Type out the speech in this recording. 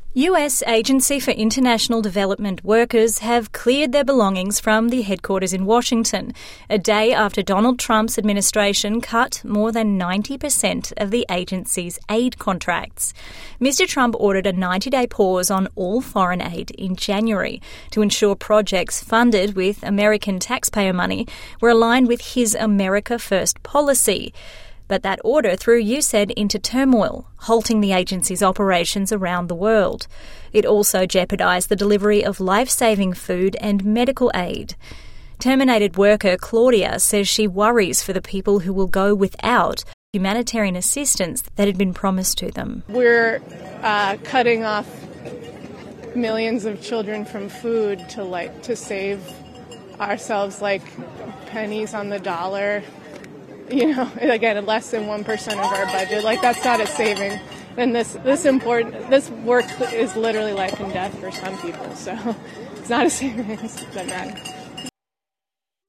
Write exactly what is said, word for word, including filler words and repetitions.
U S Agency for International Development workers have cleared their belongings from the headquarters in Washington, a day after Donald Trump's administration cut more than ninety percent of the agency's aid contracts. Mister Trump ordered a ninety-day pause on all foreign aid in January to ensure projects funded with American taxpayer money were aligned with his America First policy. But that order threw U S A I D into turmoil, halting the agency's operations around the world. It also jeopardised the delivery of life-saving food and medical aid. Terminated worker Claudia says she worries for the people who will go without humanitarian assistance that had been promised to them. We're uh, cutting off millions of children from food to like to save ourselves like pennies on the dollar. You know, again, less than one percent of our budget. Like, that's not a saving. And this, this important, this work is literally life and death for some people. So it's not a savings that matters.